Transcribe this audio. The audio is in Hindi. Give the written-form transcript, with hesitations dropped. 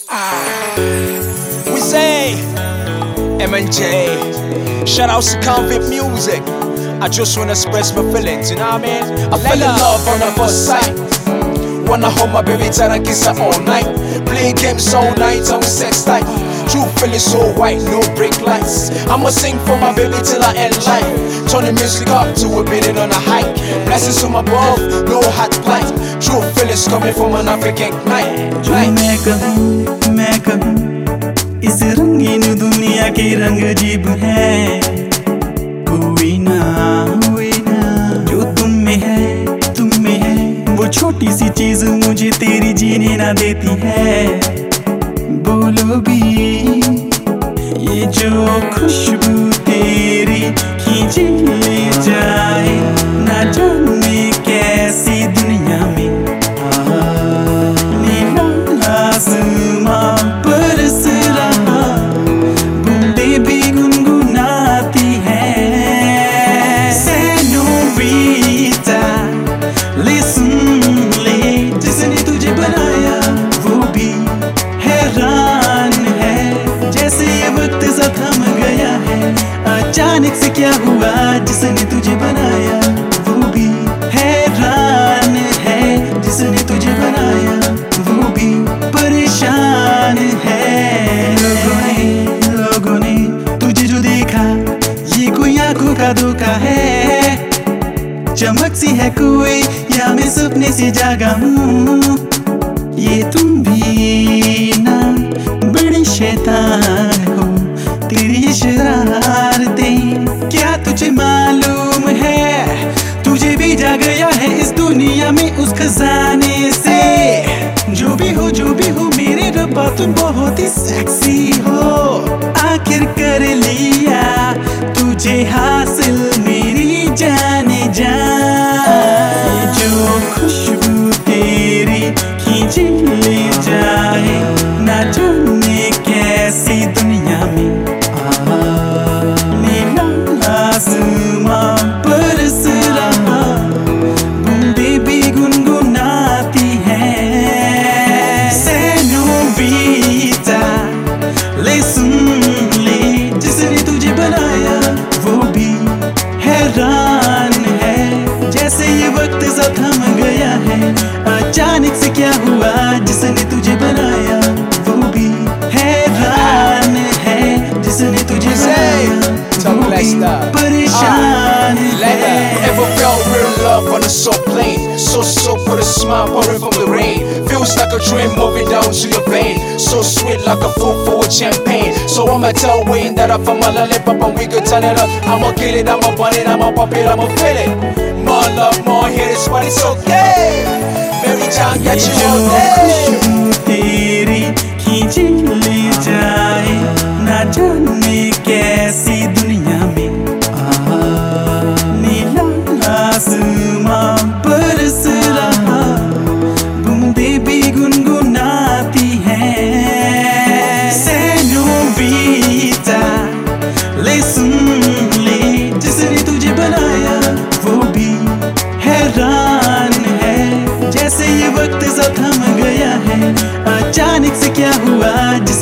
We say M&J. Shout out to Convict Music. I just wanna express my feelings, you know what I mean? I fell in love on the first sight. Wanna hold my baby tight and kiss her all night. Play games all night and we sex tight. True feeling so white, no brake lights. I'ma sing for my baby till I end life. Turn the music up to a beating on a hike. Blessings from above, no hot light. True feelings coming from an African night. मैं कहूँ इस रंगीन दुनिया के रंग अजीब है। कोई ना जो तुम में है वो छोटी सी चीज मुझे तेरी जीने ना देती है। बोलो भी ये जो खुशबू तेरी खींच ले जाए, ना जाने कैसी दुनिया में नीला आसमां बरस रहा, बूंदे भी गुनगुनाती है। सेनोरिटा ले सुन ले, जिसने तुझे बनाया वो भी हैरान है। जैसे ये वक्त सा थम गया है, अचानक से क्या हुआ जिसने तुझे बनाया वो भी हैरान है। जिसने तुझे बनाया वो भी परेशान है। लोगों ने तुझे जो देखा ये कोई आंखों का धोखा है। चमक सी है कोई या मैं सपने से जागा हूँ। ये तुम भी ना बड़ी शैतान हो, तेरी शरारतें क्या तुझे मालूम है? तुझे भेजा गया है इस दुनिया में उस खजाने से। जो भी हो मेरे रब्बा तुम बहुत ही सेक्सी हो। आखिर कर लिया तुझे हासिल मेरी जाने जा। जो खुशबू तेरी खींच ले जाए, ना जाने कैसी दुनिया में नीला आसमां बरस रहा, बूंदे भी गुनगुनाती है। सेनोरिटा ले सुन ले, जिसने तुझे बनाया वो भी हैरान है। जैसे ये वक्त सा थम गया है, अचानक से क्या हुआ जिसने तुझे बनाया वो भी हैरान है। जिसने तुझे बनाया वो भी परेशान है। Ever felt real love on a so plain? So with a smile pouring from the rain. Feels like a dream moving down to your vein. So sweet like a food for with champagne. So I'ma tell Wayne that if I'm a lollipop and we could turn it up, I'ma get it, I'ma bun it, I'ma pop it, I'ma feel it. More love, more hit it, but it's okay. Mary John got you all day. तेरी खींच ले जाए, ना जाने कैसी दुनिया में नीला आसमां बरस रहा, बूंदे भी गुनगुनाती है। सेनोरिटा ले सुन ले, जिसने तुझे बनाया वो भी हैरान है। जैसे ये वक्त सा थम गया है, अचानक से क्या हुआ जिस